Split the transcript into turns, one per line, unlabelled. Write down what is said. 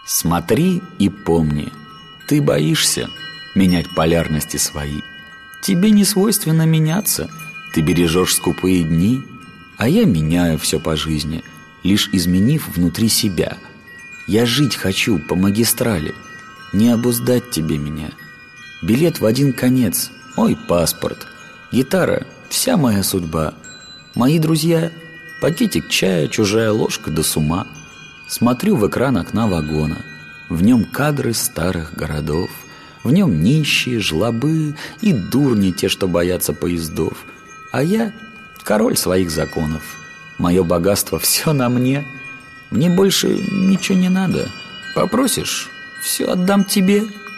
Смотри и помни, ты боишься менять полярности свои. Тебе не свойственно меняться, ты бережешь скупые дни, а я меняю все по жизни, лишь изменив внутри себя. Я жить хочу по магистрали, не обуздать тебе меня. Билет в один конец, мой паспорт, гитара — вся моя судьба. Мои друзья — пакетик чая, чужая ложка да с ума. Смотрю в экран окна вагона, в нем кадры старых городов, в нем нищие, жлобы и дурни те, что боятся поездов. А я — король своих законов. Мое богатство все на мне. Мне больше ничего не надо. Попросишь — все отдам тебе.